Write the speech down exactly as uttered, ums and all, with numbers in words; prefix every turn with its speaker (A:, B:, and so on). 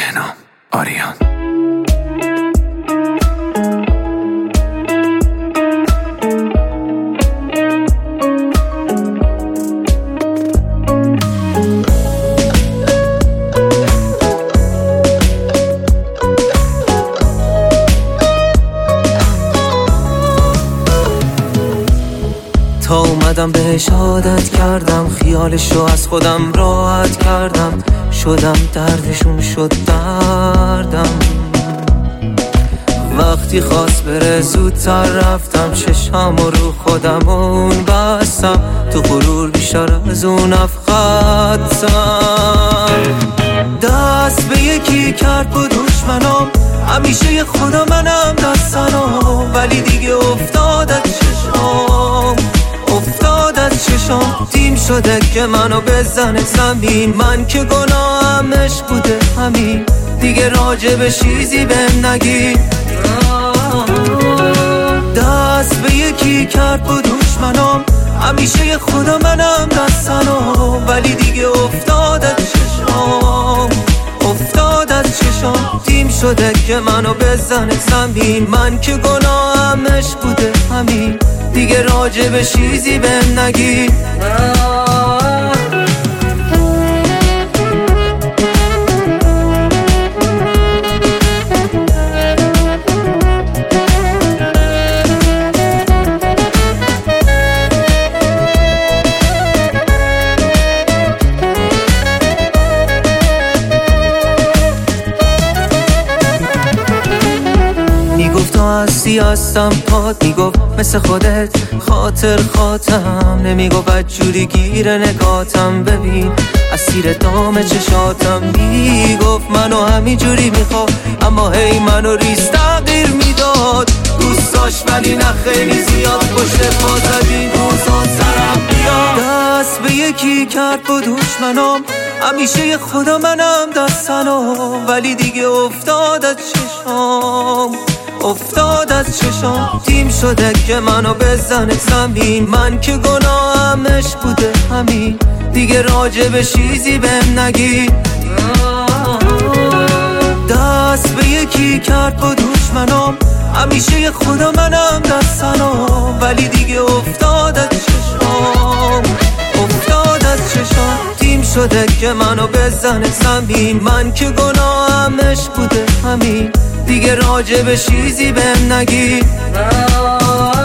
A: بهنام آریان.
B: تا اومدم بهش عادت کردم، خیالشو از خودم راحت کردم، شدم دردشون شد دردم. وقتی خواست بره زودتر رفتم، چشم رو خودم اون بستم، تو غرور بیشتر از اون افخدتم. دست به یکی کرد با دشمنام، همیشه خدا منم دستنام، ولی دیگه افتاد از چشم افتاد از چشم تیم شده که منو بزنه زمین. من که گناهمش بوده همین، دیگه راجب چیزی بهم نگی. دست به یکی کرد با دشمنام، همیشه خدا منم دستنام، ولی دیگه افتاد از چشم افتاد از چشم تیم شده که منو بزنه زمین. من که گناهمش بوده همین، دیگه راجب چیزی بهم نگی. میگفت تو هستی هستم پاد، میگفت مثل خودت خاطر خاطم، نمیگفت بدجوری گیر نگاتم، ببین اسیر دام چشاتم. میگفت منو همین جوری میخواد، اما هی منو ریز تغییر میداد. دوست داشت ولی نه خیلی زیاد، پشت پا زدین روزا سرم بیاد. دست به یکی کرد با دشمنام، همیشه خدا منم دستنام، ولی دیگه افتاد از چشم افتاد از چشم تیم شده که منو بزنه زمین. من که گناهمش بوده همین، دیگه راجب چیزی بهم نگی. دست به یکی کرد با دشمنام، همیشه خدا منم دستنام، ولی دیگه افتاد از چشم افتاد از چشم تیم شده که منو بزنه زمین. من که گناهمش بوده همین، دیگه راجب چیزی بهم نگی.